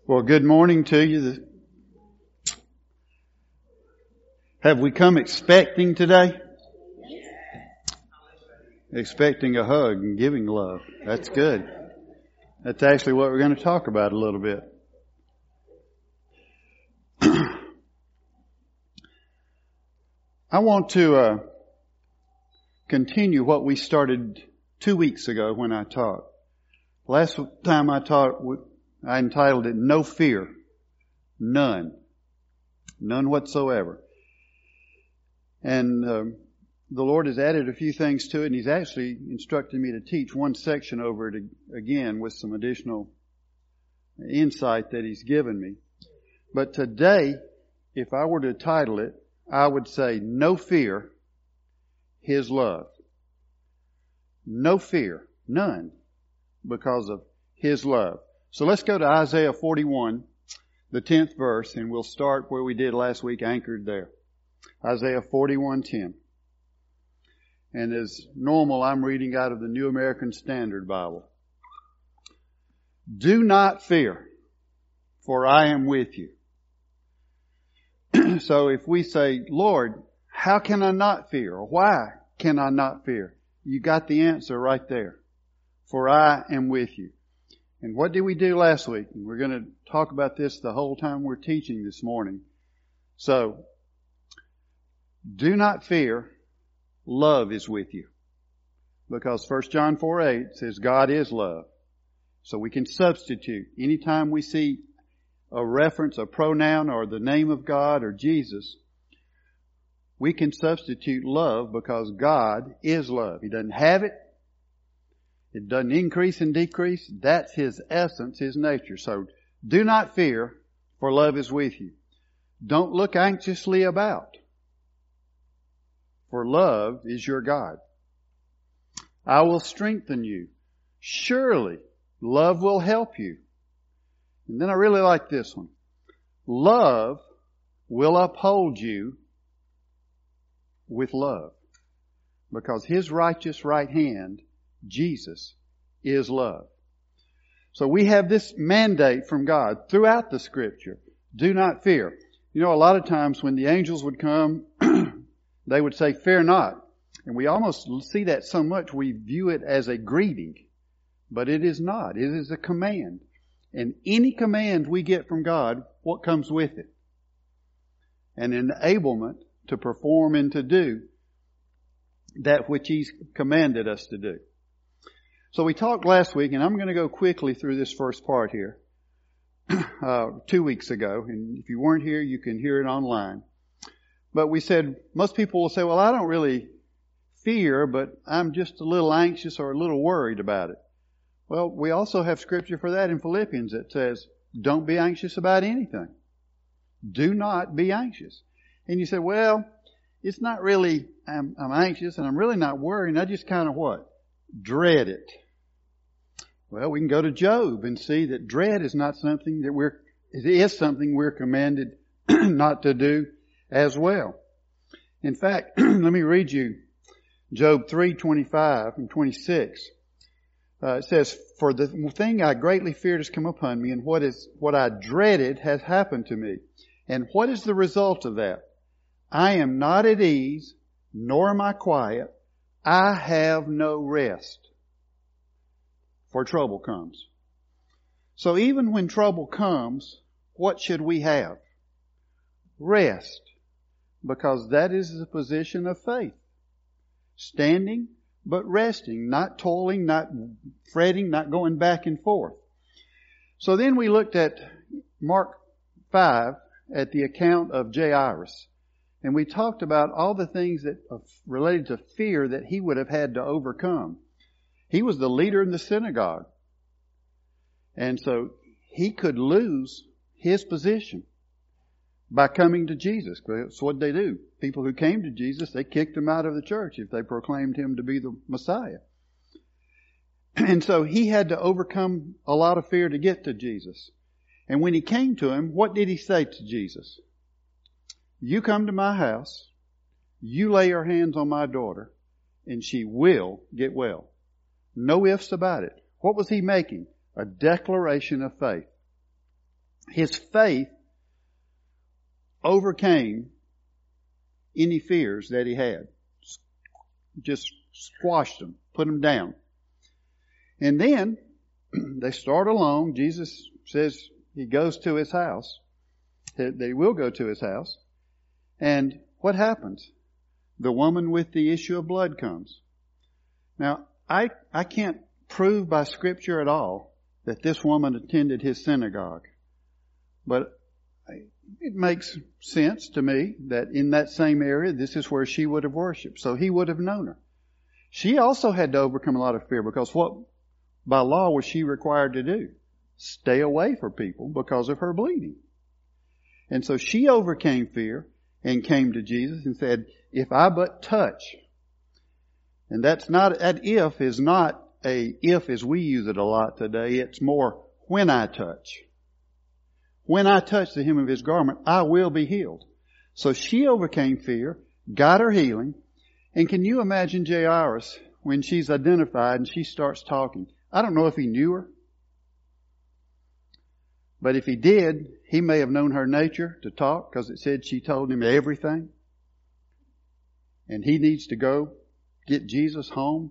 Well, good morning to you. Have we come expecting today? Expecting a hug and giving love. That's good. That's actually what we're going to talk about a little bit. I want to continue what we started 2 weeks ago when I taught. Last time I taught, I entitled it, No Fear. None. None whatsoever. And the Lord has added a few things to it, and He's actually instructed me to teach one section over it again with some additional insight that He's given me. But today, if I were to title it, I would say, No Fear, His Love. No fear. None. Because of His love. So let's go to Isaiah 41, the 10th verse, and we'll start where we did last week, anchored there. Isaiah 41:10. And as normal, I'm reading out of the New American Standard Bible. Do not fear, for I am with you. So if we say, Lord, how can I not fear? Or why can I not fear? You got the answer right there. For I am with you. And what did we do last week? And we're going to talk about this the whole time we're teaching this morning. So, do not fear. Love is with you. Because 1 John 4:8 says God is love. So we can substitute. Anytime we see a reference, a pronoun, or the name of God or Jesus, we can substitute love because God is love. He doesn't have it. It doesn't increase and decrease. That's His essence, His nature. So do not fear, for love is with you. Don't look anxiously about, for love is your God. I will strengthen you. Surely love will help you. And then I really like this one. Love will uphold you with love. Because His righteous right hand, Jesus, is love. So we have this mandate from God throughout the Scripture. Do not fear. You know, a lot of times when the angels would come, they would say, fear not. And we almost see that so much we view it as a greeting. But it is not. It is a command. And any command we get from God, what comes with it? An enablement to perform and to do that which He's commanded us to do. So we talked last week, and I'm going to go quickly through this first part here, 2 weeks ago. And if you weren't here, you can hear it online. But we said, most people will say, well, I don't really fear, but I'm just a little anxious or a little worried about it. Well, we also have scripture for that in Philippians that says, don't be anxious about anything. Do not be anxious. And you say, well, it's not really, I'm anxious and I'm really not worrying. I just kind of what? Dread it. Well, we can go to Job and see that dread is not something that it is something we're commanded not to do as well. In fact, let me read you Job 3:25 and 26. It says, for the thing I greatly feared has come upon me, and what I dreaded has happened to me. And what is the result of that? I am not at ease, nor am I quiet. I have no rest. For trouble comes. So even when trouble comes, what should we have? Rest. Because that is the position of faith. Standing, but resting. Not toiling, not fretting, not going back and forth. So then we looked at Mark 5 at the account of Jairus. And we talked about all the things that related to fear that he would have had to overcome. He was the leader in the synagogue. And so he could lose his position by coming to Jesus. That's what they do. People who came to Jesus, they kicked him out of the church if they proclaimed him to be the Messiah. And so he had to overcome a lot of fear to get to Jesus. And when he came to him, what did he say to Jesus? You come to my house, you lay your hands on my daughter, and she will get well. No ifs about it. What was he making? A declaration of faith. his faith overcame any fears that he had. Just squashed them, put them down. And then they start along. Jesus says he goes to his house. They will go to his house. And what happens? The woman with the issue of blood comes. Now, I can't prove by Scripture at all that this woman attended his synagogue. But it makes sense to me that in that same area, this is where she would have worshiped. So he would have known her. She also had to overcome a lot of fear, because what by law was she required to do? Stay away from people because of her bleeding. And so she overcame fear and came to Jesus and said, if I but touch. And that if is not a if as we use it a lot today. It's more when I touch. When I touch the hem of his garment, I will be healed. So she overcame fear, got her healing. And can you imagine Jairus when she's identified and she starts talking? I don't know if he knew her. But if he did, he may have known her nature to talk, because it said she told him everything. And he needs to go get Jesus home.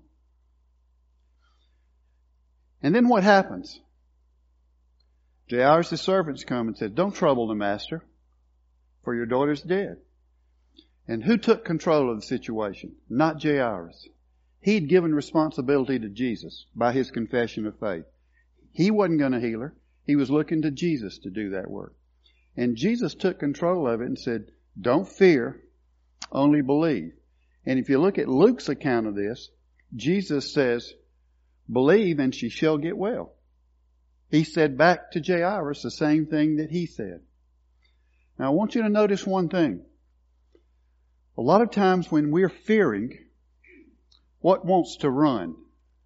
And then what happens? Jairus' servants come and said, don't trouble the master, for your daughter's dead. And who took control of the situation? Not Jairus. He'd given responsibility to Jesus by his confession of faith. He wasn't going to heal her. He was looking to Jesus to do that work. And Jesus took control of it and said, don't fear, only believe. And if you look at Luke's account of this, Jesus says, believe and she shall get well. He said back to Jairus the same thing that he said. Now I want you to notice one thing. A lot of times when we're fearing, what wants to run?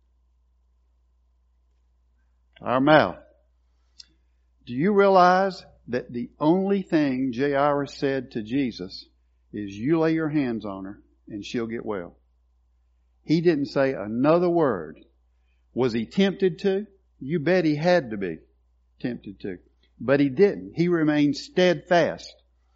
Our mouth. Do you realize that the only thing Jairus said to Jesus is, you lay your hands on her and she'll get well? He didn't say another word. Was he tempted to? You bet he had to be tempted to. But he didn't. He remained steadfast.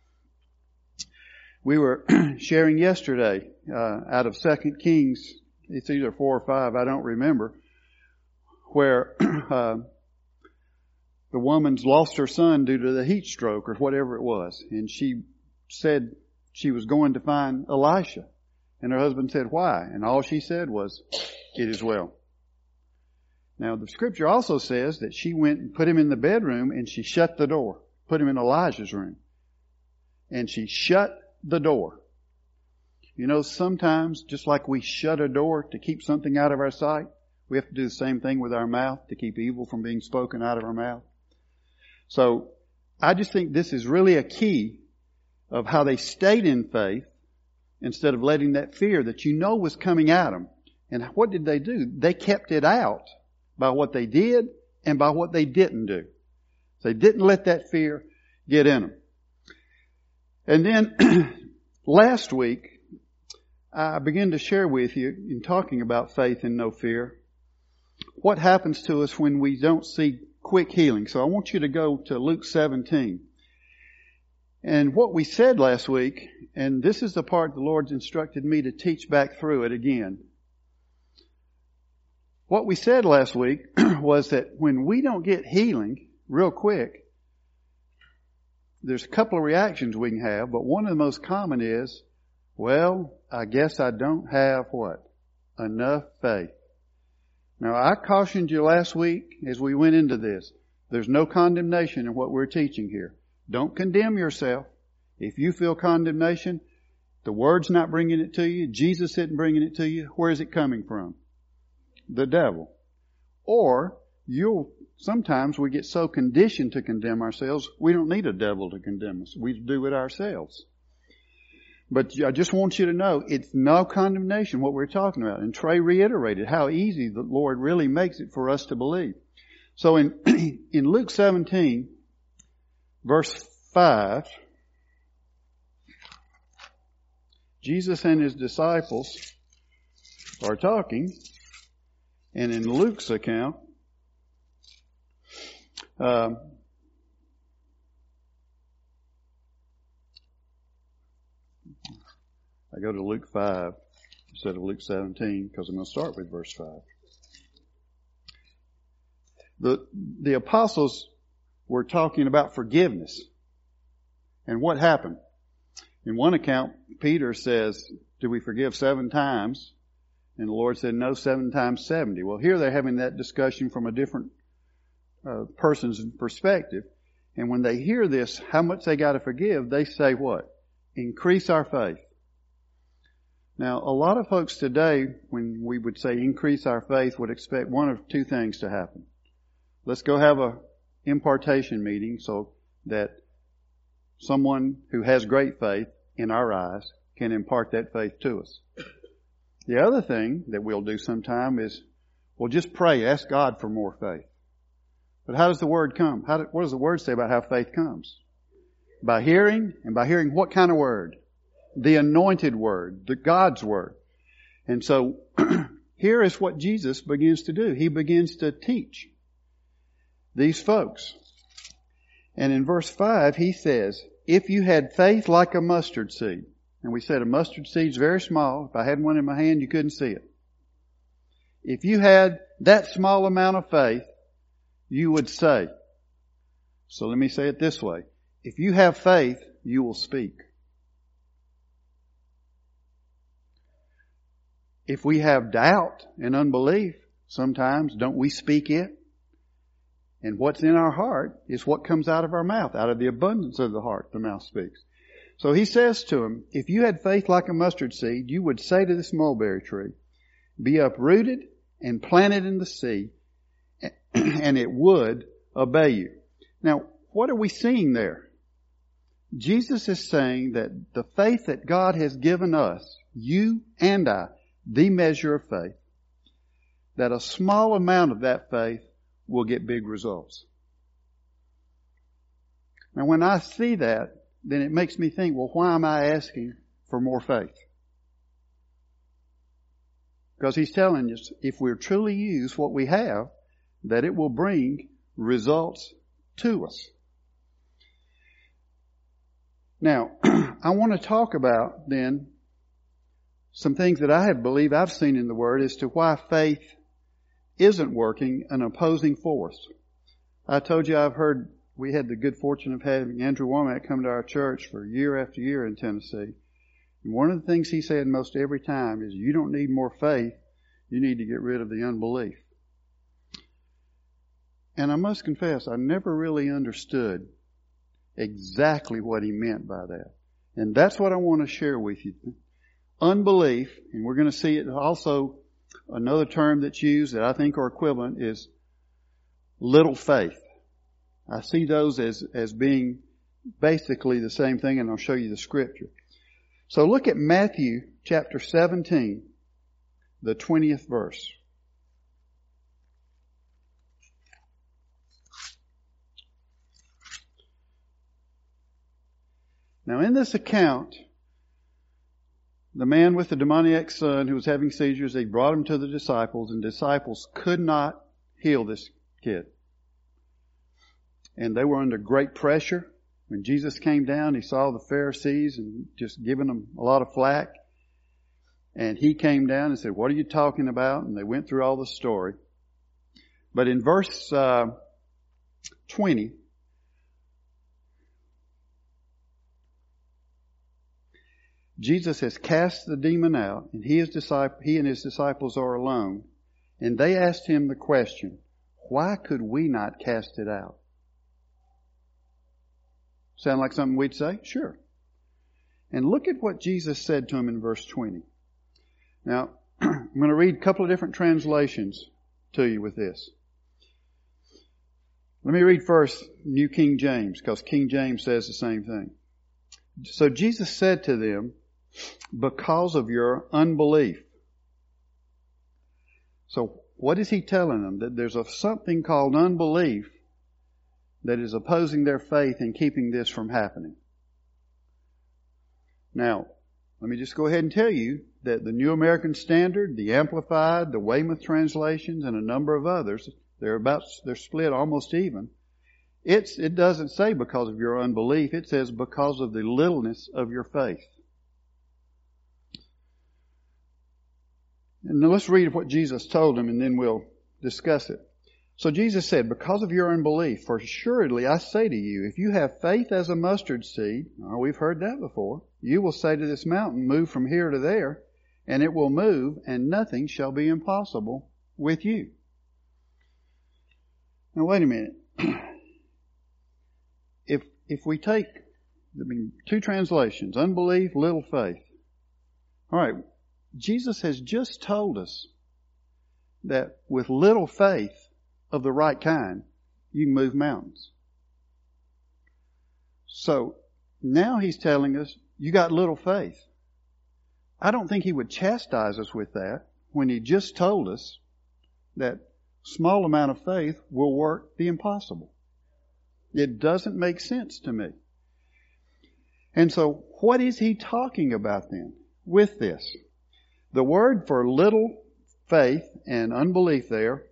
We were sharing yesterday out of 2 Kings, it's either 4 or 5, I don't remember, where the woman's lost her son due to the heat stroke or whatever it was. And she said she was going to find Elisha. And her husband said, why? And all she said was, it is well. Now the scripture also says that she went and put him in the bedroom and she shut the door. Put him in Elijah's room. And she shut the door. You know, sometimes just like we shut a door to keep something out of our sight, we have to do the same thing with our mouth to keep evil from being spoken out of our mouth. So I just think this is really a key of how they stayed in faith instead of letting that fear that you know was coming at them. And what did they do? They kept it out by what they did and by what they didn't do. They didn't let that fear get in them. And then last week, I began to share with you in talking about faith and no fear, what happens to us when we don't see quick healing. So I want you to go to Luke 17. And what we said last week, and this is the part the Lord's instructed me to teach back through it again. What we said last week was that when we don't get healing real quick, there's a couple of reactions we can have, but one of the most common is, well, I guess I don't have what? Enough faith. Now, I cautioned you last week as we went into this. There's no condemnation in what we're teaching here. Don't condemn yourself. If you feel condemnation, the Word's not bringing it to you. Jesus isn't bringing it to you. Where is it coming from? The devil. Or sometimes we get so conditioned to condemn ourselves, we don't need a devil to condemn us. We do it ourselves. But I just want you to know, it's no condemnation what we're talking about. And Trey reiterated how easy the Lord really makes it for us to believe. So in Luke 17, verse 5, Jesus and his disciples are talking. And in Luke's account, I go to Luke 5 instead of Luke 17 because I'm going to start with verse 5. The apostles were talking about forgiveness. And what happened? In one account, Peter says, do we forgive 7 times? And the Lord said, no, 7 times 70. Well, here they're having that discussion from a different person's perspective. And when they hear this, how much they got to forgive, they say what? Increase our faith. Now, a lot of folks today, when we would say increase our faith, would expect one of 2 things to happen. Let's go have a impartation meeting so that someone who has great faith in our eyes can impart that faith to us. The other thing that we'll do sometime is we'll just pray, ask God for more faith. But how does the Word come? What does the Word say about how faith comes? By hearing, and by hearing what kind of Word? The anointed Word, the God's Word. And so here is what Jesus begins to do. He begins to teach these folks. And in verse 5, he says, if you had faith like a mustard seed. And we said a mustard seed is very small. If I had one in my hand, you couldn't see it. If you had that small amount of faith, you would say. So let me say it this way. If you have faith, you will speak. If we have doubt and unbelief, sometimes don't we speak it? And what's in our heart is what comes out of our mouth. Out of the abundance of the heart, the mouth speaks. So he says to him, if you had faith like a mustard seed, you would say to this mulberry tree, be uprooted and planted in the sea, and it would obey you. Now, what are we seeing there? Jesus is saying that the faith that God has given us, you and I, the measure of faith, that a small amount of that faith will get big results. Now, when I see that, then it makes me think, well, why am I asking for more faith? Because he's telling us, if we truly use what we have, that it will bring results to us. Now, I want to talk about then some things that I believe I've seen in the Word as to why faith isn't working an opposing force. I told you we had the good fortune of having Andrew Womack come to our church for year after year in Tennessee. And one of the things he said most every time is, you don't need more faith, you need to get rid of the unbelief. And I must confess, I never really understood exactly what he meant by that. And that's what I want to share with you. Unbelief, and we're going to see it also, another term that's used that I think are equivalent is little faith. I see those as being basically the same thing, and I'll show you the scripture. So look at Matthew chapter 17, the 20th verse. Now in this account, the man with the demoniac son who was having seizures, they brought him to the disciples, and disciples could not heal this kid. And they were under great pressure. When Jesus came down, he saw the Pharisees and just giving them a lot of flack. And he came down and said, what are you talking about? And they went through all the story. But in verse 20, Jesus has cast the demon out, and he and his disciples are alone. And they asked him the question, why could we not cast it out? Sound like something we'd say? Sure. And look at what Jesus said to him in verse 20. Now, I'm going to read a couple of different translations to you with this. Let me read first New King James, because King James says the same thing. So Jesus said to them, because of your unbelief. So what is he telling them? That there's something called unbelief that is opposing their faith and keeping this from happening. Now, let me just go ahead and tell you that the New American Standard, the Amplified, the Weymouth translations, and a number of others, they're split almost even. It doesn't say because of your unbelief. It says because of the littleness of your faith. And now let's read what Jesus told him and then we'll discuss it. So Jesus said, because of your unbelief, for assuredly I say to you, if you have faith as a mustard seed, we've heard that before, you will say to this mountain, move from here to there, and it will move, and nothing shall be impossible with you. Now wait a minute. If we take two translations, unbelief, little faith. All right, Jesus has just told us that with little faith of the right kind, you can move mountains. So now he's telling us, you got little faith. I don't think he would chastise us with that when he just told us that small amount of faith will work the impossible. It doesn't make sense to me. And so what is he talking about then with this? The word for little faith and unbelief there,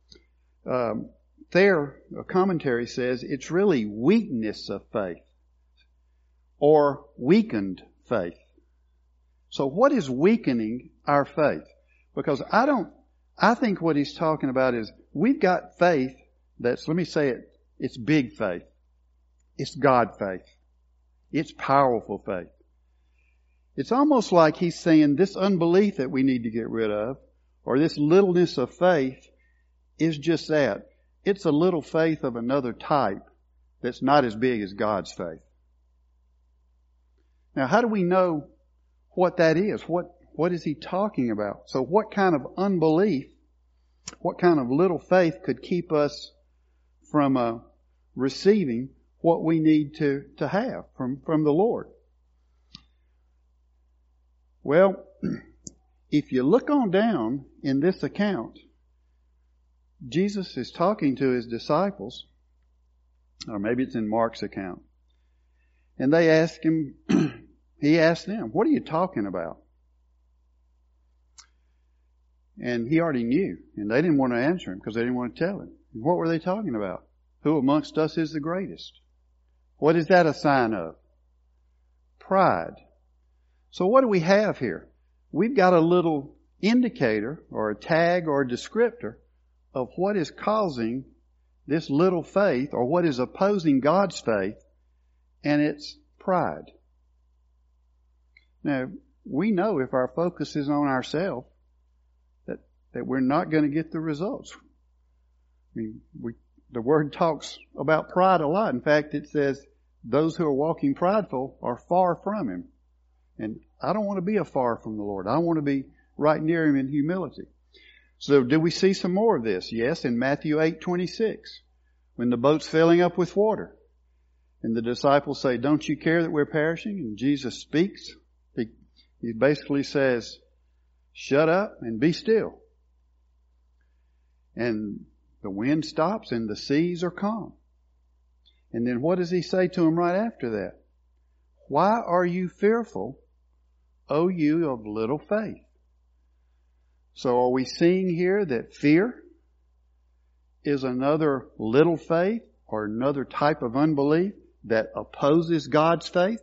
a commentary says it's really weakness of faith or weakened faith. So what is weakening our faith? Because I think what he's talking about is we've got faith that's, let me say it, it's big faith. It's God faith. It's powerful faith. It's almost like he's saying this unbelief that we need to get rid of, or this littleness of faith, is just that. It's a little faith of another type that's not as big as God's faith. Now, how do we know what that is? What is he talking about? So what kind of unbelief, what kind of little faith could keep us from receiving what we need to have from the Lord? Well, if you look on down in this account, Jesus is talking to his disciples, or maybe it's in Mark's account, and they ask him, he asked them, what are you talking about? And he already knew, and they didn't want to answer him because they didn't want to tell him. And what were they talking about? Who amongst us is the greatest? What is that a sign of? Pride. So what do we have here? We've got a little indicator or a tag or a descriptor of what is causing this little faith or what is opposing God's faith, and it's pride. Now, we know if our focus is on ourselves that we're not going to get the results. I mean, the Word talks about pride a lot. In fact, it says those who are walking prideful are far from Him. And I don't want to be afar from the Lord. I want to be right near Him in humility. So do we see some more of this? Yes, in Matthew 8:26, when the boat's filling up with water. And the disciples say, don't you care that we're perishing? And Jesus speaks. He basically says, shut up and be still. And the wind stops and the seas are calm. And then what does he say to them right after that? Why are you fearful, O you of little faith? So are we seeing here that fear is another little faith or another type of unbelief that opposes God's faith?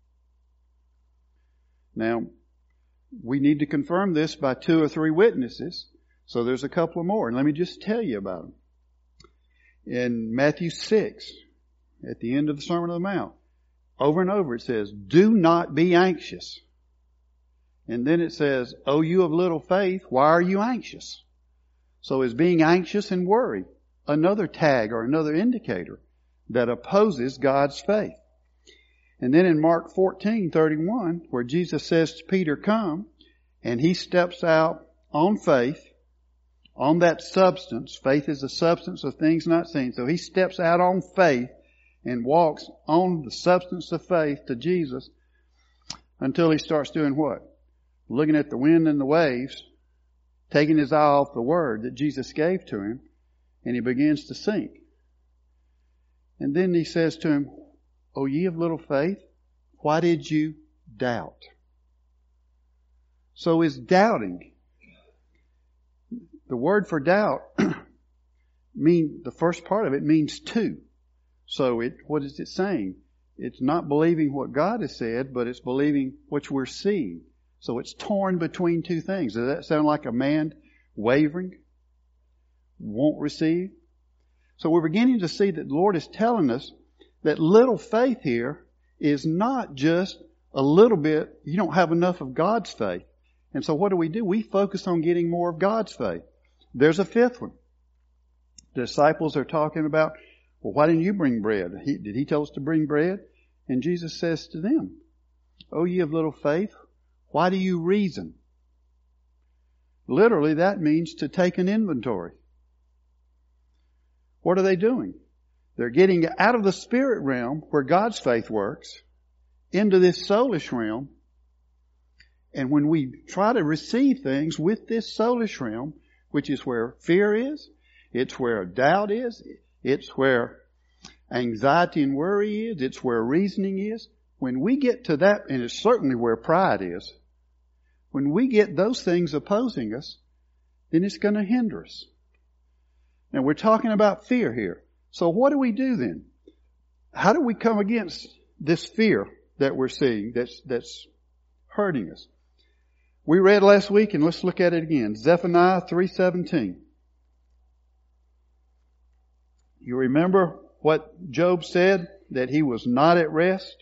Now, we need to confirm this by 2 or 3 witnesses. So there's a couple more. And let me just tell you about them. In Matthew 6, at the end of the Sermon on the Mount, over and over it says, do not be anxious. And then it says, O you of little faith, why are you anxious? So is being anxious and worry another tag or another indicator that opposes God's faith? And then in Mark 14:31, where Jesus says to Peter, come, and he steps out on faith, on that substance. Faith is the substance of things not seen. So he steps out on faith and walks on the substance of faith to Jesus until he starts doing what? Looking at the wind and the waves, taking his eye off the word that Jesus gave to him, and he begins to sink. And then he says to him, O ye of little faith, why did you doubt? So is doubting. The word for doubt, the first part of it means two. So what is it saying? It's not believing what God has said, but it's believing what we're seeing. So it's torn between two things. Does that sound like a man wavering? Won't receive? So we're beginning to see that the Lord is telling us that little faith here is not just a little bit. You don't have enough of God's faith. And so what do? We focus on getting more of God's faith. There's a fifth one. The disciples are talking about, well, why didn't you bring bread? Did He tell us to bring bread? And Jesus says to them, "Oh, ye of little faith, why do you reason?" Literally, that means to take an inventory. What are they doing? They're getting out of the spirit realm where God's faith works into this soulish realm. And when we try to receive things with this soulish realm, which is where fear is, it's where doubt is, it's where anxiety and worry is, it's where reasoning is. When we get to that, and it's certainly where pride is, when we get those things opposing us, then it's going to hinder us. Now we're talking about fear here. So what do we do then? How do we come against this fear that we're seeing that's hurting us? We read last week, and let's look at it again. Zephaniah 3:17. You remember what Job said? That he was not at rest?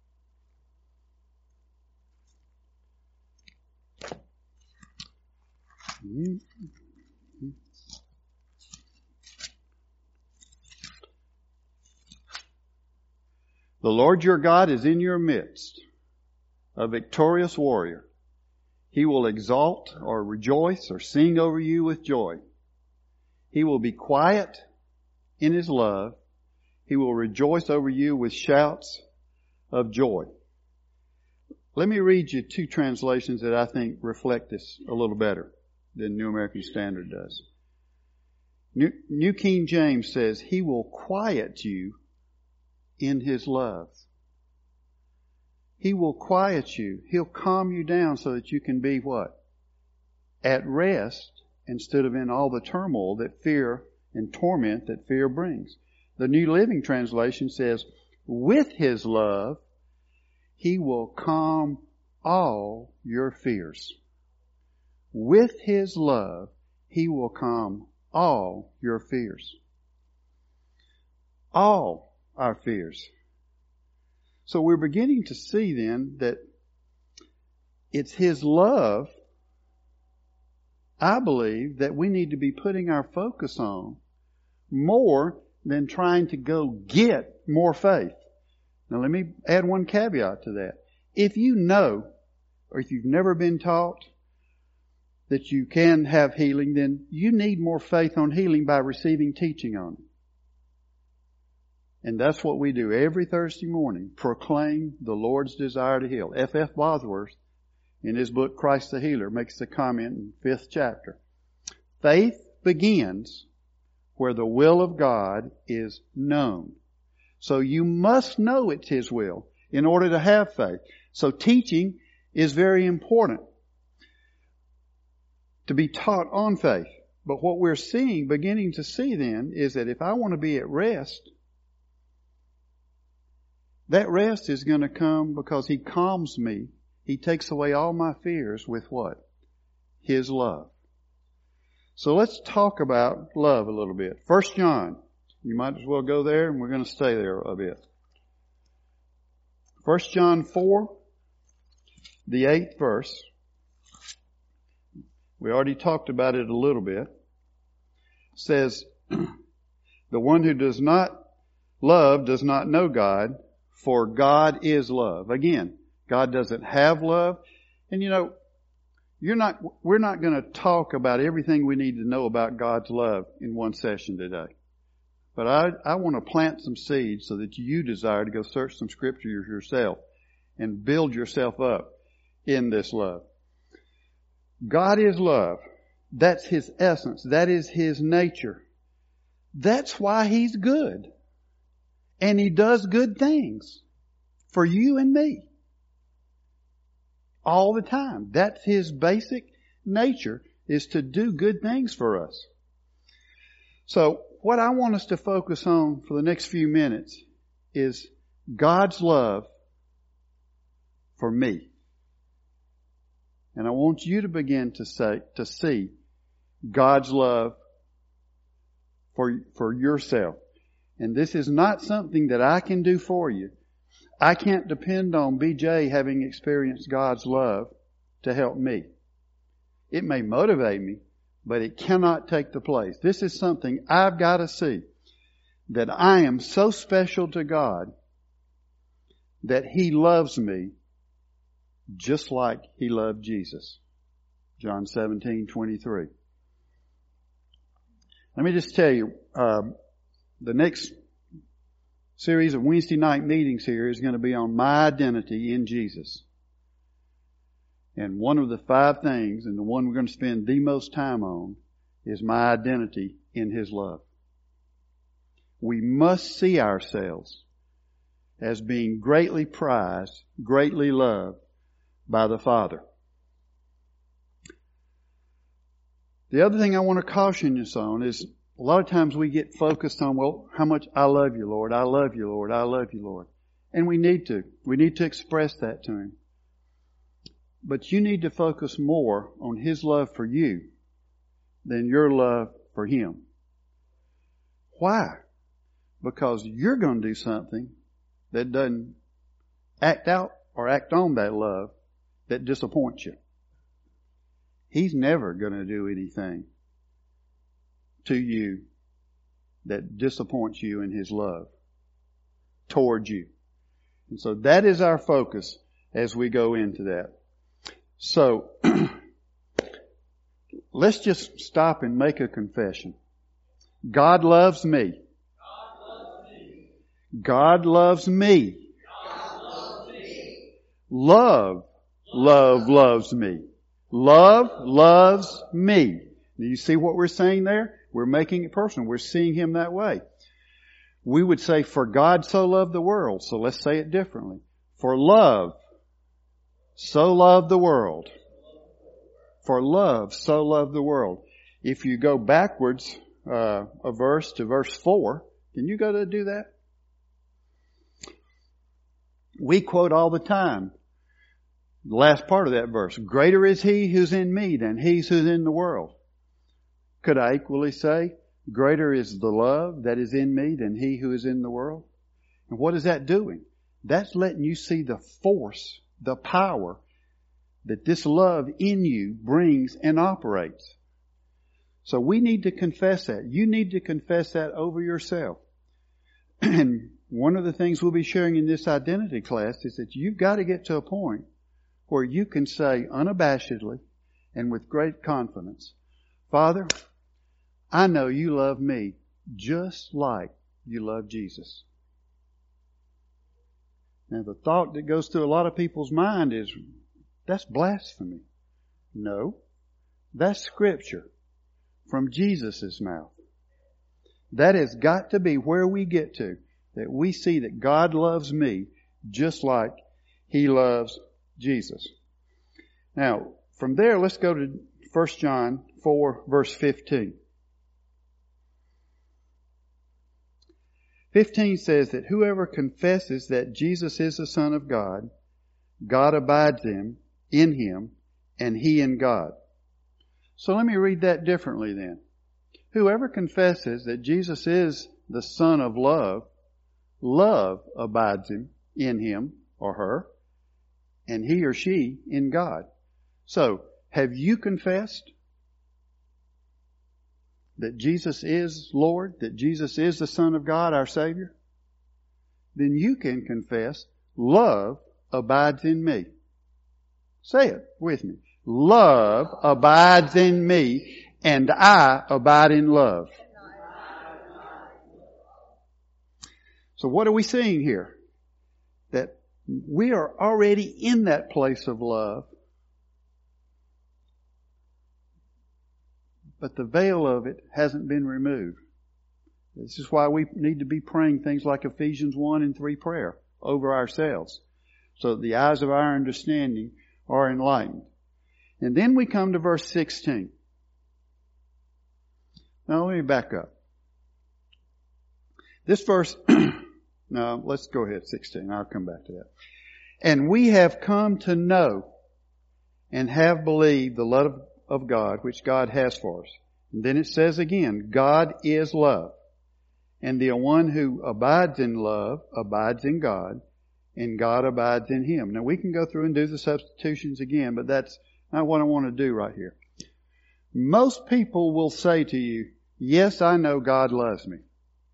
The Lord your God is in your midst, a victorious warrior. He will exalt or rejoice or sing over you with joy. He will be quiet in His love. He will rejoice over you with shouts of joy. Let me read you two translations that I think reflect this a little better than New American Standard does. New King James says, He will quiet you in His love. He will quiet you. He'll calm you down so that you can be what? At rest instead of in all the turmoil that fear and torment that fear brings. The New Living Translation says, with His love, He will calm all your fears. With His love, He will calm all your fears. All our fears. So we're beginning to see then that it's His love, I believe, that we need to be putting our focus on more than trying to go get more faith. Now let me add one caveat to that. If you know, or if you've never been taught that you can have healing, then you need more faith on healing by receiving teaching on it. And that's what we do every Thursday morning. Proclaim the Lord's desire to heal. F.F. Bosworth, in his book Christ the Healer, makes the comment in the 5th chapter. Faith begins where the will of God is known. So you must know it's His will in order to have faith. So teaching is very important to be taught on faith. But what we're beginning to see then, is that if I want to be at rest, that rest is going to come because He calms me. He takes away all my fears with what? His love. So let's talk about love a little bit. 1 John. You might as well go there, and we're going to stay there a bit. 1 John 4, the 8th verse. We already talked about it a little bit. It says, the one who does not love does not know God, for God is love. Again, God doesn't have love. And we're not going to talk about everything we need to know about God's love in one session today. But I want to plant some seeds so that you desire to go search some scriptures yourself and build yourself up in this love. God is love. That's His essence. That is His nature. That's why He's good. And He does good things for you and me. All the time. That's His basic nature, is to do good things for us. So what I want us to focus on for the next few minutes is God's love for me. And I want you to begin to see God's love for yourself. And this is not something that I can do for you. I can't depend on BJ having experienced God's love to help me. It may motivate me, but it cannot take the place. This is something I've got to see, that I am so special to God that He loves me just like He loved Jesus. John 17:23. Let me just tell you, the next series of Wednesday night meetings here is going to be on my identity in Jesus. And one of the 5 things, and the one we're going to spend the most time on, is my identity in His love. We must see ourselves as being greatly prized, greatly loved by the Father. The other thing I want to caution you on is a lot of times we get focused on, well, how much I love you, Lord. I love you, Lord. I love you, Lord. And we need to. We need to express that to Him. But you need to focus more on His love for you than your love for Him. Why? Because you're going to do something that doesn't act out or act on that love that disappoints you. He's never going to do anything to you that disappoints you in His love towards you. And so that is our focus as we go into that. So, let's just stop and make a confession. God loves me. God loves me. Love loves me. Love loves me. Do you see what we're saying there? We're making it personal. We're seeing Him that way. We would say, for God so loved the world. So let's say it differently. For love so loved the world. For love so loved the world. If you go backwards a verse to verse 4, can you go to do that? We quote all the time the last part of that verse. Greater is He who's in me than he who's in the world. Could I equally say, greater is the love that is in me than he who is in the world? And what is that doing? That's letting you see the force, the power that this love in you brings and operates. So we need to confess that. You need to confess that over yourself. And one of the things we'll be sharing in this identity class is that you've got to get to a point where you can say unabashedly and with great confidence, Father, I know you love me just like you love Jesus. Now the thought that goes through a lot of people's mind is, that's blasphemy. No, that's Scripture from Jesus' mouth. That has got to be where we get to, that we see that God loves me just like He loves Jesus. Now, from there, let's go to 1 John 4, verse 15. 15 says that whoever confesses that Jesus is the Son of God, God abides in Him, and He in God. So let me read that differently then. Whoever confesses that Jesus is the Son of love, love abides in him or her, and he or she in God. So, have you confessed that Jesus is Lord, that Jesus is the Son of God, our Savior? Then you can confess, love abides in me. Say it with me. Love abides in me, and I abide in love. So what are we seeing here? That we are already in that place of love, but the veil of it hasn't been removed. This is why we need to be praying things like Ephesians 1 and 3 prayer over ourselves, so that the eyes of our understanding are enlightened. And then we come to verse 16. Now let me back up. This verse, no, let's go ahead, 16. I'll come back to that. And we have come to know and have believed the love of God which God has for us. And then it says again, God is love. And the one who abides in love abides in God, and God abides in him. Now we can go through and do the substitutions again, but that's not what I want to do right here. Most people will say to you, yes, I know God loves me.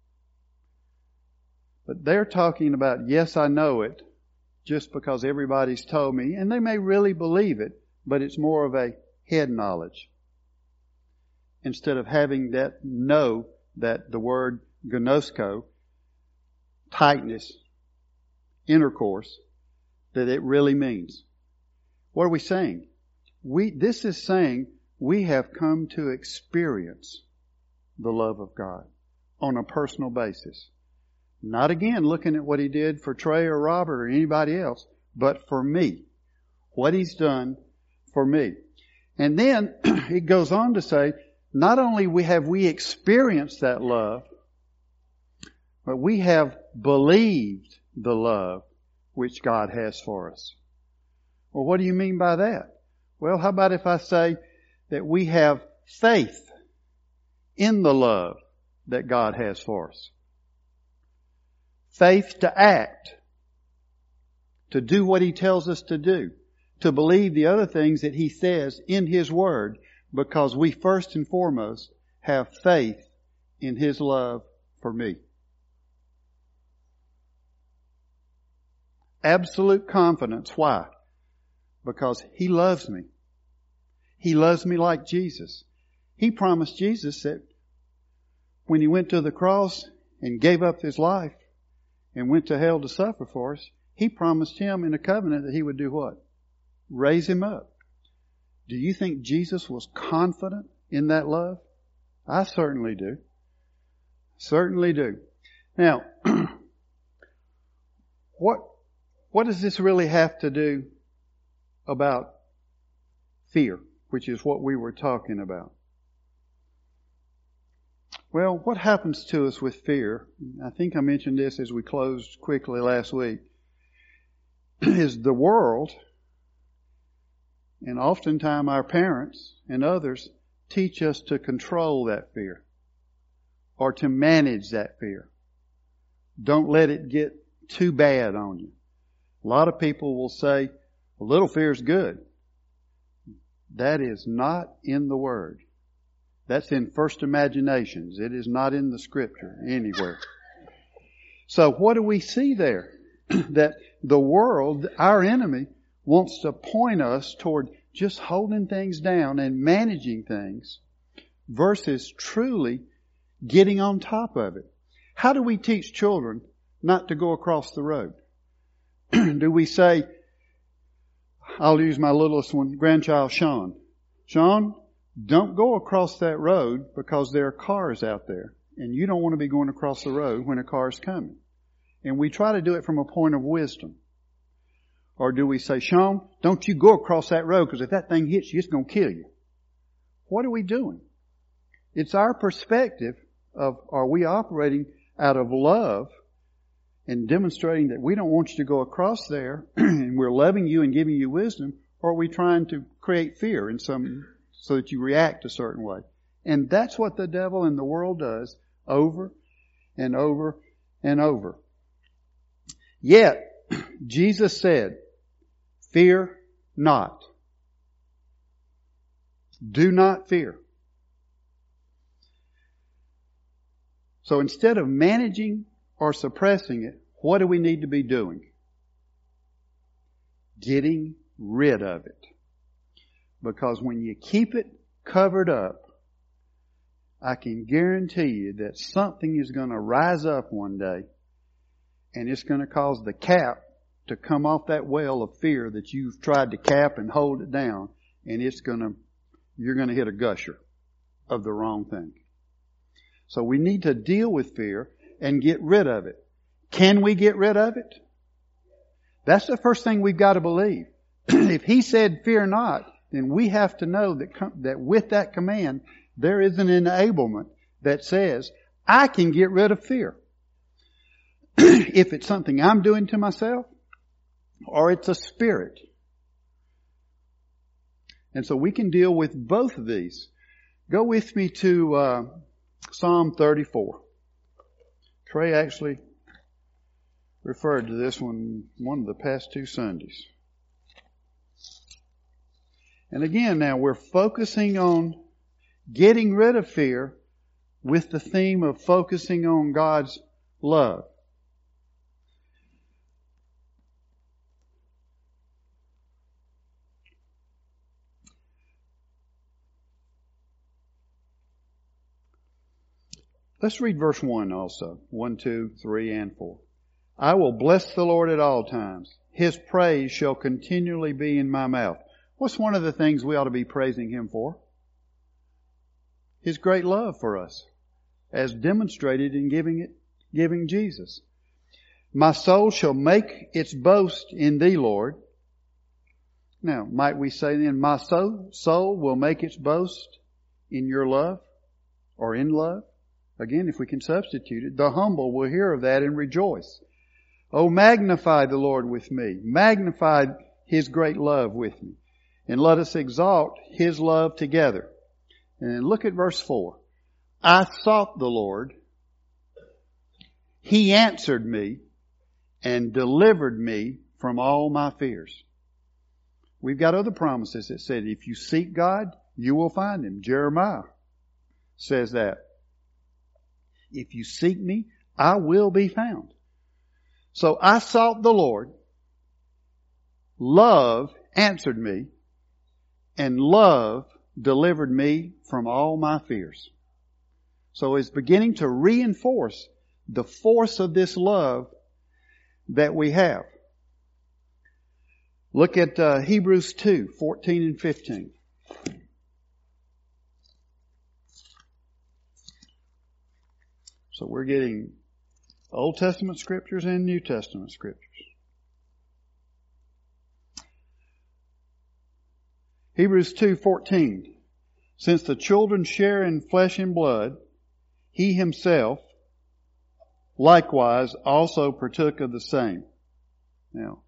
But they're talking about, yes, I know it, just because everybody's told me, and they may really believe it, but it's more of a head knowledge. Instead of having that know that the word gnosko, tightness, intercourse, that it really means. What are we saying? This is saying we have come to experience the love of God on a personal basis. Not again looking at what He did for Trey or Robert or anybody else, but for me. What He's done for me. And then it goes on to say, not only have we experienced that love, but we have believed the love which God has for us. Well, what do you mean by that? Well, how about if I say that we have faith in the love that God has for us? Faith to act, to do what He tells us to do, to believe the other things that He says in His Word, because we first and foremost have faith in His love for me. Absolute confidence. Why? Because He loves me. He loves me like Jesus. He promised Jesus that when He went to the cross and gave up His life and went to hell to suffer for us, He promised Him in a covenant that He would do what? Raise Him up. Do you think Jesus was confident in that love? I certainly do. Certainly do. Now, what does this really have to do about fear, which is what we were talking about? Well, what happens to us with fear, I think I mentioned this as we closed quickly last week, is the world, and oftentimes our parents and others, teach us to control that fear or to manage that fear. Don't let it get too bad on you. A lot of people will say, a little fear is good. That is not in the Word. That's in first imaginations. It is not in the Scripture anywhere. So what do we see there? That the world, our enemy, wants to point us toward just holding things down and managing things versus truly getting on top of it. How do we teach children not to go across the road? Do we say, I'll use my littlest one, grandchild Sean. Sean, don't go across that road because there are cars out there and you don't want to be going across the road when a car is coming. And we try to do it from a point of wisdom. Or do we say, Sean, don't you go across that road because if that thing hits you, it's going to kill you. What are we doing? It's our perspective of, are we operating out of love and demonstrating that we don't want you to go across there and we're loving you and giving you wisdom, or are we trying to create fear in so that you react a certain way? And that's what the devil and the world does over and over and over. Yet, Jesus said, fear not. Do not fear. So instead of managing or suppressing it, what do we need to be doing? Getting rid of it. Because when you keep it covered up, I can guarantee you that something is going to rise up one day and it's going to cause the cap to come off that well of fear that you've tried to cap and hold it down, and you're going to hit a gusher of the wrong thing. So we need to deal with fear and get rid of it. Can we get rid of it? That's the first thing we've got to believe. If He said fear not, then we have to know that with that command, there is an enablement that says, I can get rid of fear. If it's something I'm doing to myself, or it's a spirit. And so we can deal with both of these. Go with me to Psalm 34. Trey actually referred to this one of the past 2 Sundays. And again, now we're focusing on getting rid of fear with the theme of focusing on God's love. Let's read verse 1 also. 1, 2, 3, and 4. I will bless the Lord at all times. His praise shall continually be in my mouth. What's one of the things we ought to be praising Him for? His great love for us, as demonstrated in giving Jesus. My soul shall make its boast in Thee, Lord. Now, might we say then, my soul will make its boast in Your love, or in love? Again, if we can substitute it, the humble will hear of that and rejoice. Oh, magnify the Lord with me. Magnify His great love with me. And let us exalt His love together. And then look at verse 4. I sought the Lord. He answered me and delivered me from all my fears. We've got other promises that said, if you seek God, you will find Him. Jeremiah says that. If you seek me, I will be found. So I sought the Lord. Love answered me. And love delivered me from all my fears. So it's beginning to reinforce the force of this love that we have. Look at Hebrews 2, 14 and 15. So we're getting Old Testament scriptures and New Testament scriptures. Hebrews 2:14. Since the children share in flesh and blood, He Himself likewise also partook of the same. Now,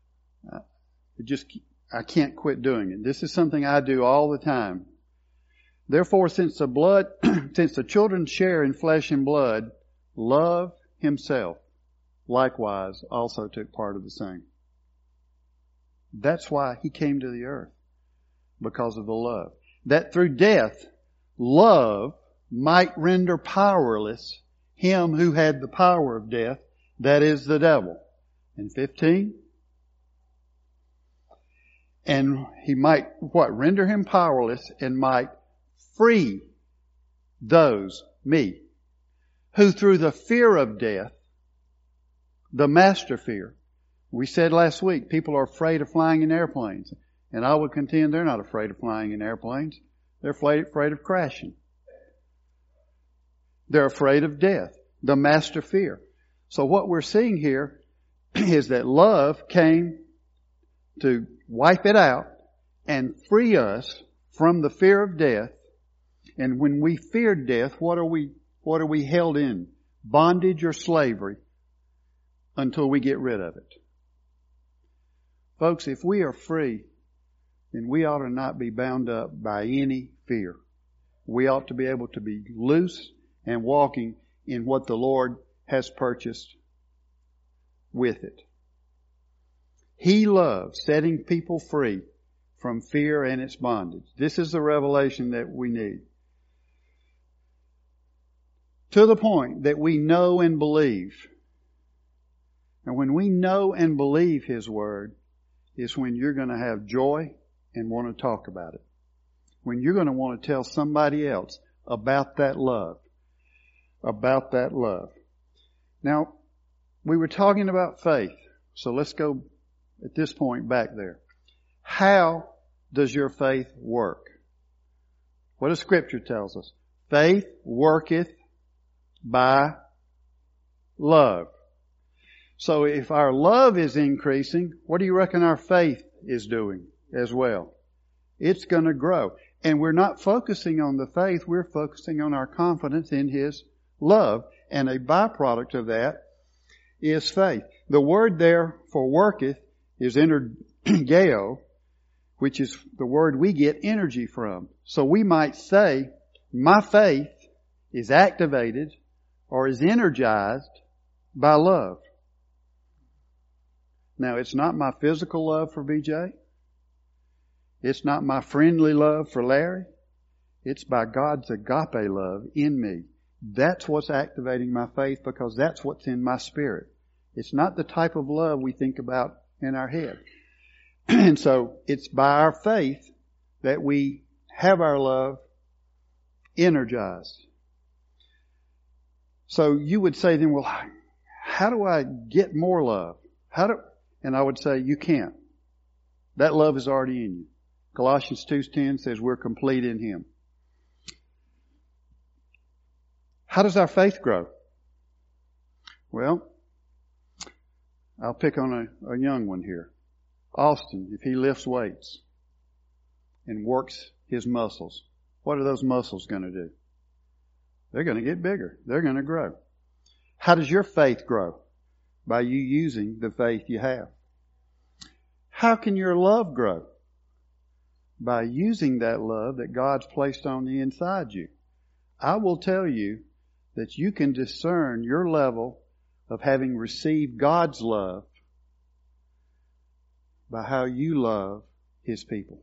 I can't quit doing it. This is something I do all the time. Therefore, since the children share in flesh and blood, love Himself likewise also took part of the same. That's why He came to the earth, because of the love. That through death, love might render powerless him who had the power of death, that is the devil. And 15, and He might, render him powerless and might free those, me, who through the fear of death, the master fear. We said last week, people are afraid of flying in airplanes. And I would contend they're not afraid of flying in airplanes. They're afraid of crashing. They're afraid of death, the master fear. So what we're seeing here is that love came to wipe it out and free us from the fear of death. And when we fear death, what are we held in? Bondage or slavery until we get rid of it. Folks, if we are free, then we ought to not be bound up by any fear. We ought to be able to be loose and walking in what the Lord has purchased with it. He loves setting people free from fear and its bondage. This is the revelation that we need. To the point that we know and believe. And when we know and believe His Word, is when you're going to have joy and want to talk about it. When you're going to want to tell somebody else about that love. About that love. Now, we were talking about faith. So let's go at this point back there. How does your faith work? What does Scripture tells us? Faith worketh by love. So if our love is increasing, what do you reckon our faith is doing as well? It's going to grow. And we're not focusing on the faith, we're focusing on our confidence in His love. And a byproduct of that is faith. The word there for worketh is energeo, which is the word we get energy from. So we might say, my faith is activated or is energized by love. Now, it's not my physical love for BJ. It's not my friendly love for Larry. It's by God's agape love in me. That's what's activating my faith, because that's what's in my spirit. It's not the type of love we think about in our head. And so it's by our faith that we have our love energized. So you would say then, well, how do I get more love? And I would say, you can't. That love is already in you. Colossians 2:10 says we're complete in Him. How does our faith grow? Well, I'll pick on a young one here. Austin, if he lifts weights and works his muscles, what are those muscles going to do? They're going to get bigger. They're going to grow. How does your faith grow? By you using the faith you have. How can your love grow? By using that love that God's placed on the inside you. I will tell you that you can discern your level of having received God's love by how you love His people.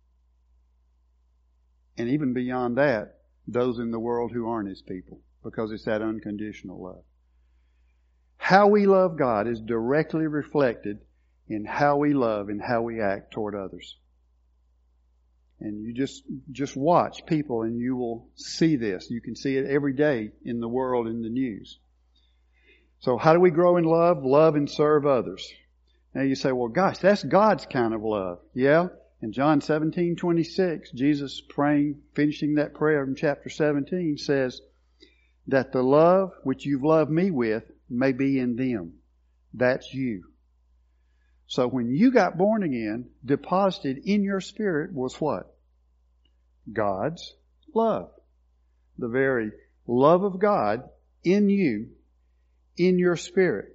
And even beyond that, those in the world who aren't His people, because it's that unconditional love. How we love God is directly reflected in how we love and how we act toward others. And you just watch people and you will see this. You can see it every day in the world, in the news. So how do we grow in love? Love and serve others. Now you say, well, gosh, that's God's kind of love. Yeah. In John 17:26, Jesus praying, finishing that prayer in chapter 17, says that the love which you've loved me with may be in them. That's you. So when you got born again, deposited in your spirit was what? God's love. The very love of God in you, in your spirit.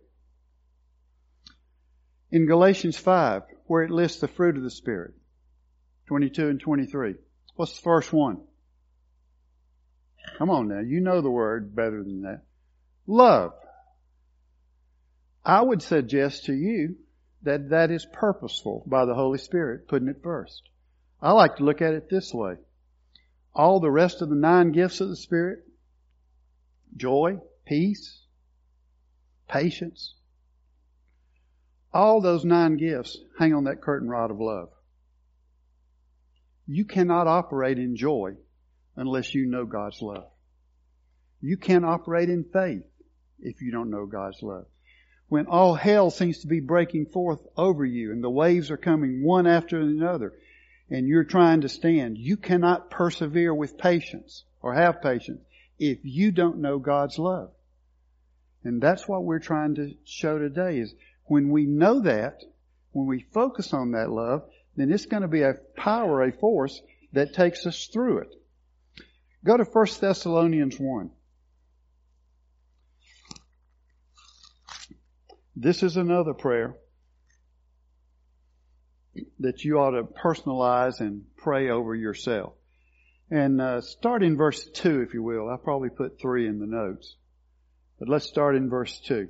In Galatians 5, where it lists the fruit of the Spirit, 22 and 23. What's the first one? Come on now, you know the word better than that. Love. I would suggest to you that that is purposeful by the Holy Spirit, putting it first. I like to look at it this way. All the rest of the 9 gifts of the Spirit, joy, peace, patience, all those 9 gifts hang on that curtain rod of love. You cannot operate in joy unless you know God's love. You can't operate in faith if you don't know God's love. When all hell seems to be breaking forth over you and the waves are coming one after another and you're trying to stand, you cannot persevere with patience or have patience if you don't know God's love. And that's what we're trying to show today is when we know that, when we focus on that love, then it's going to be a power, a force that takes us through it. Go to 1 Thessalonians 1. This is another prayer that you ought to personalize and pray over yourself. And start in verse 2, if you will. I'll probably put 3 in the notes. But let's start in verse 2.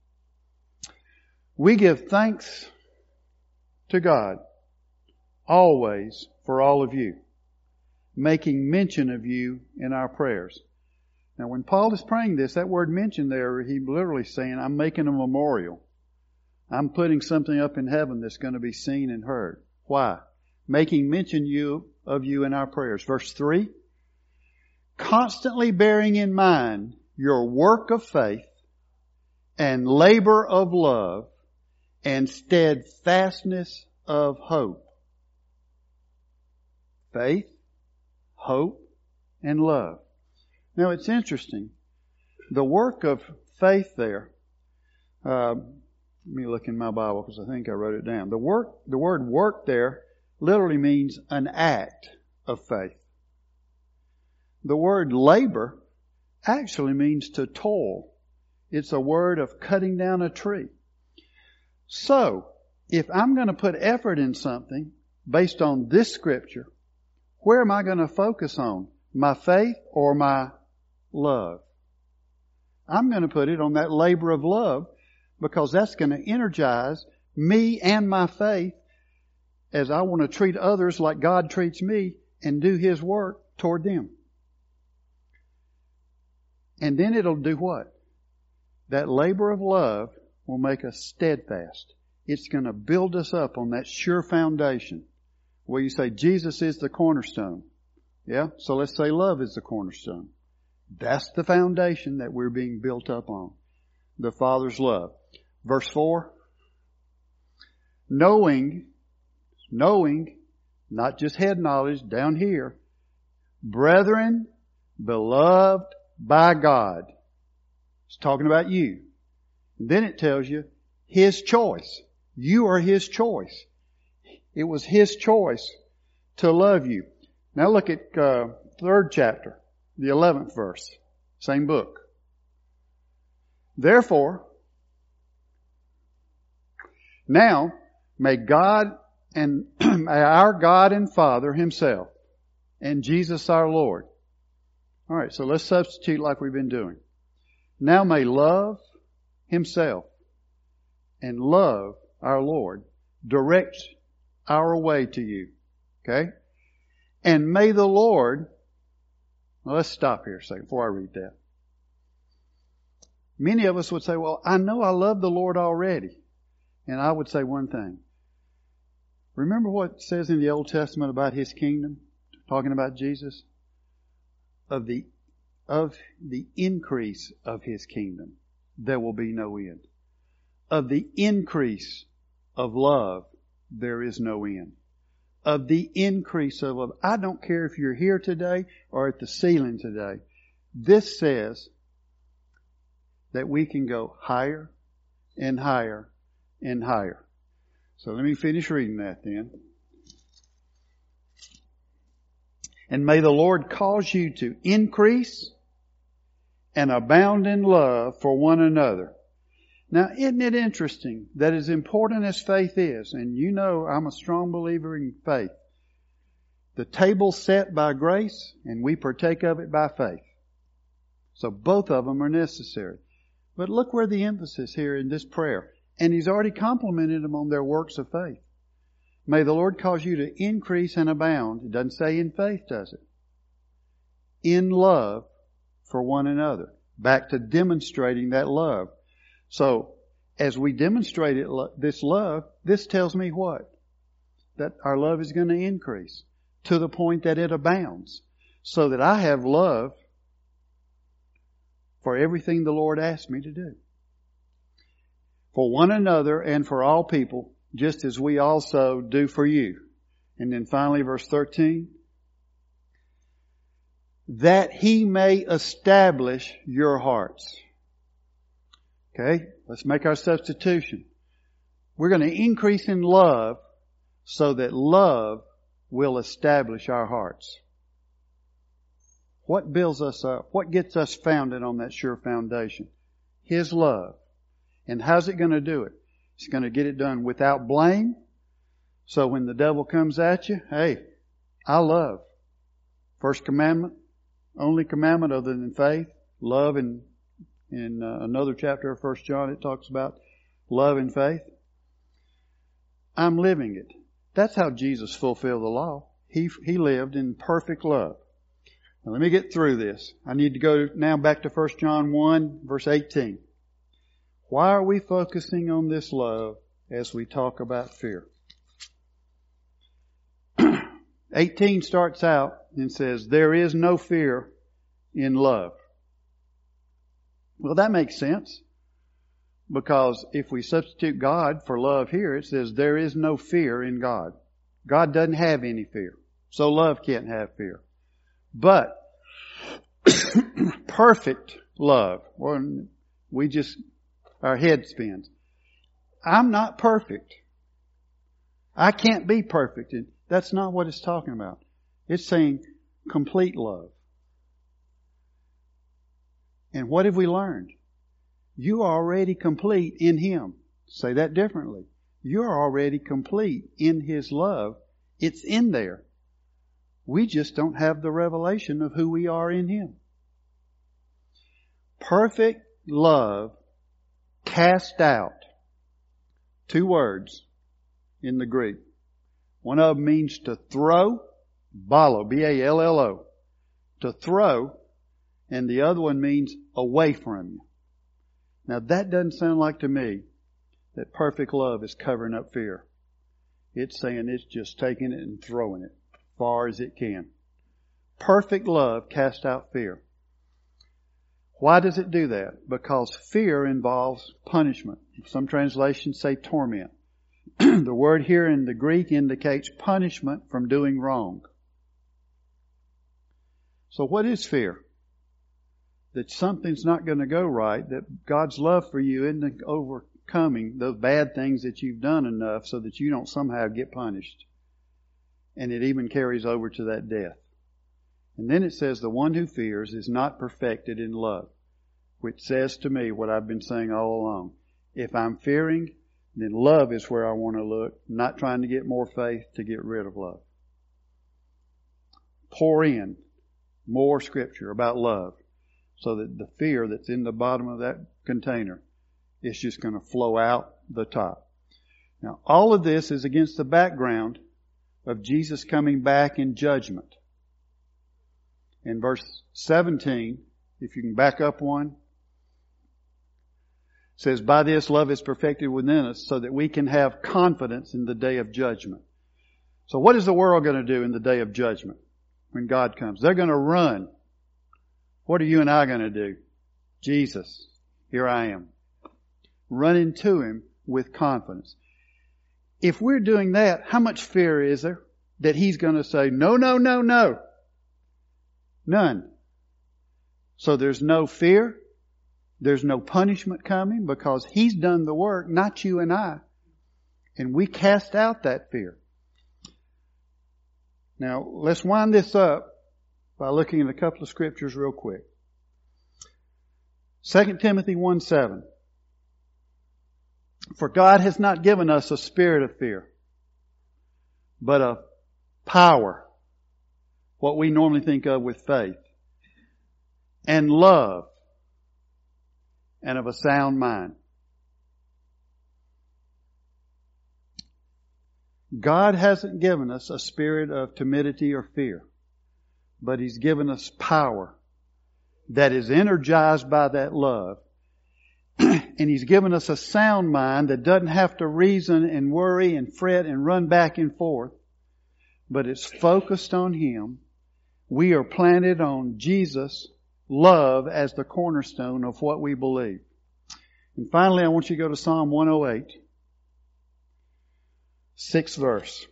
We give thanks to God always for all of you, making mention of you in our prayers. Now when Paul is praying this, that word mention there, he literally saying, I'm making a memorial. I'm putting something up in heaven that's going to be seen and heard. Why? Making mention of you in our prayers. Verse 3, constantly bearing in mind your work of faith and labor of love and steadfastness of hope. Faith, hope, and love. Now it's interesting. The work of faith there, let me look in my Bible because I think I wrote it down. The word work there literally means an act of faith. The word labor actually means to toil. It's a word of cutting down a tree. So, if I'm going to put effort in something, based on this scripture, where am I going to focus on? My faith or my love? I'm going to put it on that labor of love, because that's going to energize me and my faith as I want to treat others like God treats me and do His work toward them. And then it'll do what? That labor of love will make us steadfast. It's going to build us up on that sure foundation where you say Jesus is the cornerstone. Yeah? So let's say love is the cornerstone. That's the foundation that we're being built up on. The Father's love. Verse 4. Knowing, not just head knowledge, down here. Brethren, beloved by God. It's talking about you. And then it tells you His choice. You are His choice. It was His choice to love you. Now look at 3rd chapter, the 11th verse. Same book. Therefore, now may God and our God and Father Himself and Jesus our Lord. All right, so let's substitute like we've been doing. Now may love Himself and love our Lord direct our way to you. Okay? And may the Lord... Well, let's stop here a second before I read that. Many of us would say, well, I know I love the Lord already. And I would say one thing. Remember what it says in the Old Testament about His kingdom? Talking about Jesus? Of the increase of His kingdom, there will be no end. Of the increase of love, there is no end. Of the increase of love. I don't care if you're here today or at the ceiling today. This says that we can go higher and higher and higher. So let me finish reading that then. And may the Lord cause you to increase and abound in love for one another. Now, isn't it interesting that as important as faith is, and you know I'm a strong believer in faith, the table's set by grace and we partake of it by faith. So both of them are necessary. But look where the emphasis here in this prayer. And He's already complimented them on their works of faith. May the Lord cause you to increase and abound. It doesn't say in faith, does it? In love for one another. Back to demonstrating that love. So, as we demonstrate this love, this tells me what? That our love is going to increase to the point that it abounds. So that I have love for everything the Lord asked me to do. For one another and for all people, just as we also do for you. And then finally, verse 13. That He may establish your hearts. Okay, let's make our substitution. We're going to increase in love so that love will establish our hearts. What builds us up? What gets us founded on that sure foundation? His love. And how's it going to do it? It's going to get it done without blame. So when the devil comes at you, hey, I love. First commandment, only commandment other than faith, love. And in another chapter of 1 John, it talks about love and faith. I'm living it. That's how Jesus fulfilled the law. He lived in perfect love. Now let me get through this. I need to go now back to 1 John 1, verse 18. Why are we focusing on this love as we talk about fear? 18 starts out and says, there is no fear in love. Well, that makes sense. Because if we substitute God for love here, it says there is no fear in God. God doesn't have any fear. So love can't have fear. But perfect love, well, our head spins. I'm not perfect. I can't be perfect. And that's not what it's talking about. It's saying complete love. And what have we learned? You are already complete in Him. Say that differently. You're already complete in His love It's in there. We just don't have the revelation of who we are in Him. Perfect love cast out. 2 words in the Greek. One of them means to throw, ballo, B-A-L-L-O, to throw, and the other one means away from you. Now that doesn't sound like to me that perfect love is covering up fear. It's saying it's just taking it and throwing it as far as it can. Perfect love casts out fear. Why does it do that? Because fear involves punishment. Some translations say torment. The word here in the Greek indicates punishment from doing wrong. So what is fear? That something's not going to go right, that God's love for you isn't overcoming those bad things that you've done enough so that you don't somehow get punished. And it even carries over to that death. And then it says the one who fears is not perfected in love, which says to me what I've been saying all along. If I'm fearing, then love is where I want to look, not trying to get more faith to get rid of love. Pour in more scripture about love so that the fear that's in the bottom of that container is just going to flow out the top. Now, all of this is against the background of Jesus coming back in judgment. In verse 17, if you can back up one, it says, by this love is perfected within us so that we can have confidence in the day of judgment. So what is the world going to do in the day of judgment when God comes? They're going to run. What are you and I going to do? Jesus, here I am. Run into Him with confidence. If we're doing that, how much fear is there that He's going to say, no, no, no, no? None. So there's no fear. There's no punishment coming because He's done the work, not you and I. And we cast out that fear. Now, let's wind this up by looking at a couple of scriptures real quick. 2 Timothy 1:7. For God has not given us a spirit of fear, but of power, what we normally think of with faith, and love, and of a sound mind. God hasn't given us a spirit of timidity or fear, but He's given us power that is energized by that love. And He's given us a sound mind that doesn't have to reason and worry and fret and run back and forth, but it's focused on Him. We are planted on Jesus' love as the cornerstone of what we believe. And finally, I want you to go to Psalm 108, 6th verse.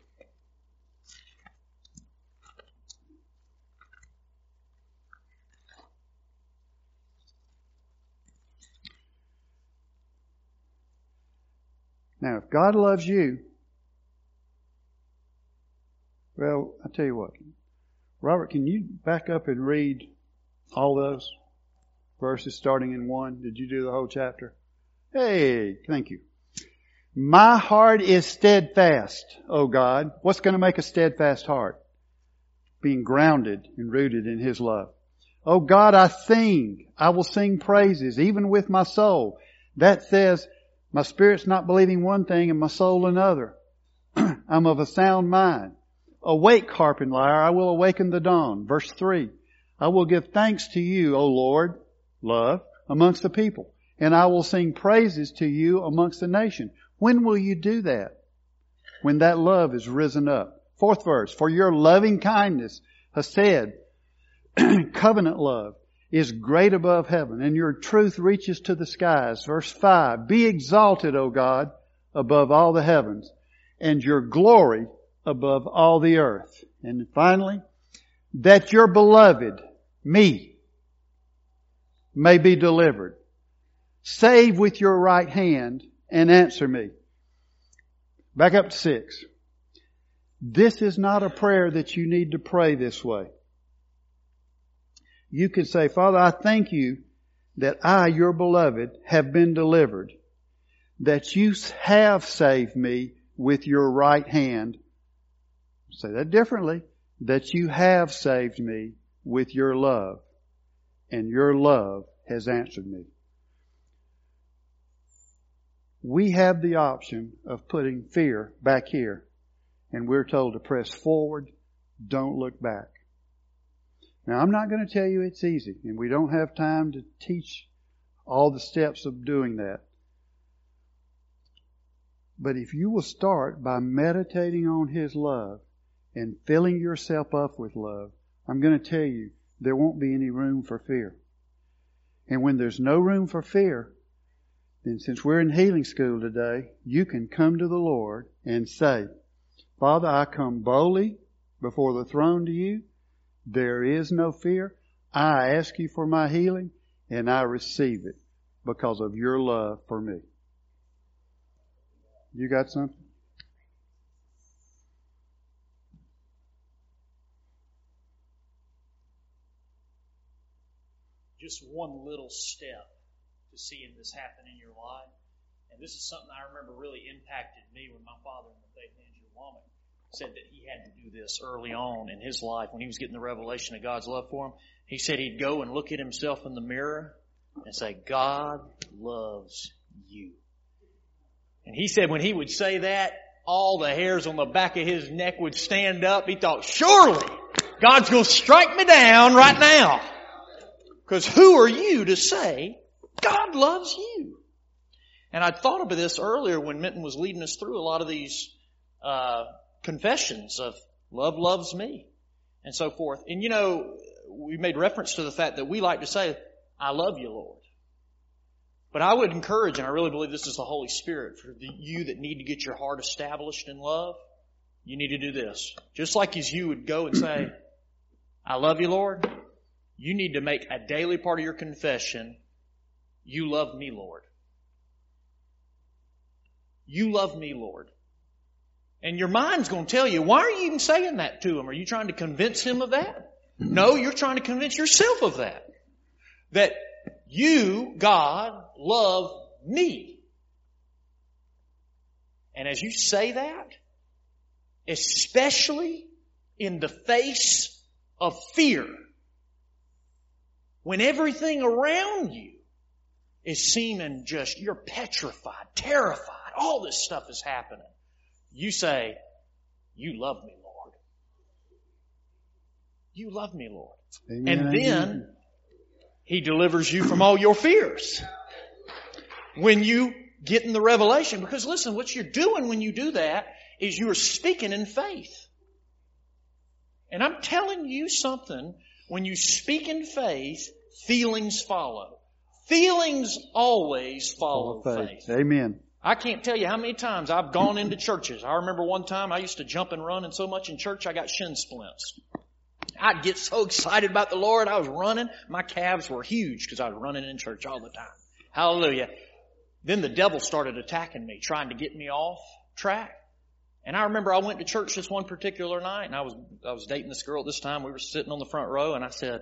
Now, if God loves you, well, I'll tell you what. Robert, can you back up and read all those verses starting in 1? Did you do the whole chapter? Hey, thank you. My heart is steadfast, O God. What's going to make a steadfast heart? Being grounded and rooted in His love. O God, I will sing praises, even with my soul. That says, my spirit's not believing one thing and my soul another. I'm of a sound mind. Awake, harp and lyre, I will awaken the dawn. Verse 3. I will give thanks to you, O Lord, love, amongst the people. And I will sing praises to you amongst the nation. When will you do that? When that love is risen up. 4th verse. For your loving kindness, Hesed, covenant love, is great above heaven, and your truth reaches to the skies. Verse 5. Be exalted, O God, above all the heavens, and your glory above all the earth. And finally, that your beloved, me, may be delivered. Save with your right hand and answer me. Back up to 6. This is not a prayer that you need to pray this way. You could say, Father, I thank you that I, your beloved, have been delivered. That you have saved me with your right hand. say that differently, that you have saved me with your love, and your love has answered me. We have the option of putting fear back here, and we're told to press forward, don't look back. Now, I'm not going to tell you it's easy, and we don't have time to teach all the steps of doing that. But if you will start by meditating on His love and filling yourself up with love, I'm going to tell you, there won't be any room for fear. And when there's no room for fear, then since we're in healing school today, you can come to the Lord and say, Father, I come boldly before the throne to you. There is no fear. I ask you for my healing, and I receive it because of your love for me. You got something? Just one little step to seeing this happen in your life. And this is something I remember really impacted me when my father in the faith, Andrew Womack, said that he had to do this early on in his life when he was getting the revelation of God's love for him. He said he'd go and look at himself in the mirror and say, God loves you. And he said when he would say that, all the hairs on the back of his neck would stand up. He thought, surely God's going to strike me down right now. Because who are you to say God loves you? And I thought about this earlier when Minton was leading us through a lot of these confessions of love loves me and so forth. And you know, we made reference to the fact that we like to say, I love you, Lord. But I would encourage, and I really believe this is the Holy Spirit, for you that need to get your heart established in love, you need to do this. Just like as you would go and say, I love you, Lord, you need to make a daily part of your confession, you love me, Lord. You love me, Lord. And your mind's going to tell you, why are you even saying that to Him? Are you trying to convince Him of that? No, you're trying to convince yourself of that. That you, God, love me. And as you say that, especially in the face of fear, when everything around you is seeming just, you're petrified, terrified, all this stuff is happening, you say, you love me, Lord. You love me, Lord. Amen, and then amen. He delivers you from all your fears. When you get in the revelation, because listen, what you're doing when you do that is you're speaking in faith. And I'm telling you something, when you speak in faith, feelings follow. Feelings always follow faith. Amen. I can't tell you how many times I've gone into churches. I remember one time I used to jump and run so much in church I got shin splints. I'd get so excited about the Lord. I was running. My calves were huge because I was running in church all the time. Hallelujah. Then the devil started attacking me, trying to get me off track. And I remember I went to church this one particular night, and I was dating this girl at this time. We were sitting on the front row, and I said,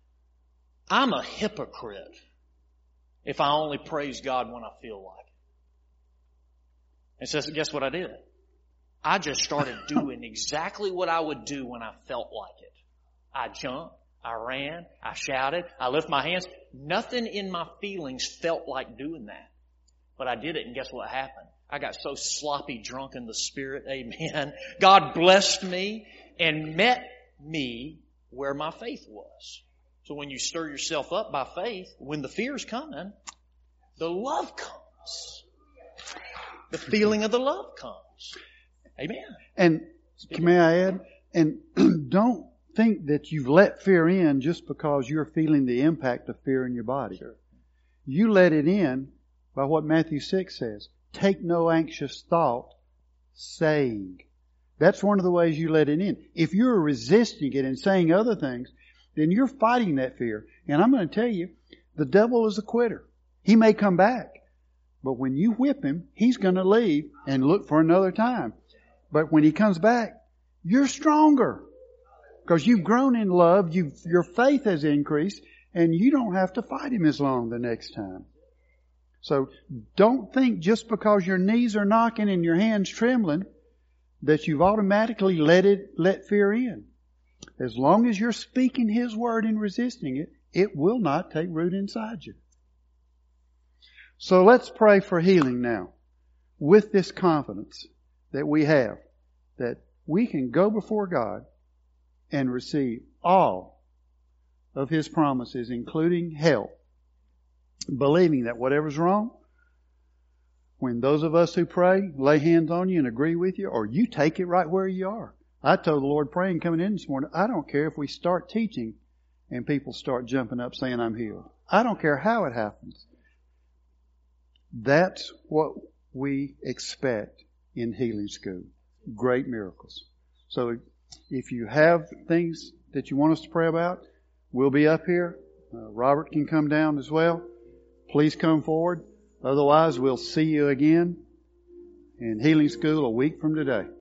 I'm a hypocrite if I only praise God when I feel like it. And so guess what I did? I just started doing exactly what I would do when I felt like it. I jumped, I ran, I shouted, I lifted my hands. Nothing in my feelings felt like doing that. But I did it, and guess what happened? I got so sloppy drunk in the Spirit, amen. God blessed me and met me where my faith was. So when you stir yourself up by faith, when the fear's coming, the love comes. The feeling of the love comes. Amen. And may I add? And don't think that you've let fear in just because you're feeling the impact of fear in your body. Sure. You let it in by what Matthew 6 says. Take no anxious thought, saying. That's one of the ways you let it in. If you're resisting it and saying other things, then you're fighting that fear. And I'm going to tell you, the devil is a quitter. He may come back. But when you whip him, he's going to leave and look for another time. But when he comes back, you're stronger. Because you've grown in love, your faith has increased, and you don't have to fight him as long the next time. So don't think just because your knees are knocking and your hands trembling that you've automatically let fear in. As long as you're speaking His Word and resisting it, it will not take root inside you. So let's pray for healing now with this confidence that we have, that we can go before God and receive all of His promises, including health, believing that whatever's wrong, when those of us who pray lay hands on you and agree with you, or you take it right where you are. I told the Lord praying coming in this morning, I don't care if we start teaching and people start jumping up saying I'm healed. I don't care how it happens. That's what we expect in healing school. Great miracles. So if you have things that you want us to pray about, we'll be up here. Robert can come down as well. Please come forward. Otherwise, we'll see you again in healing school a week from today.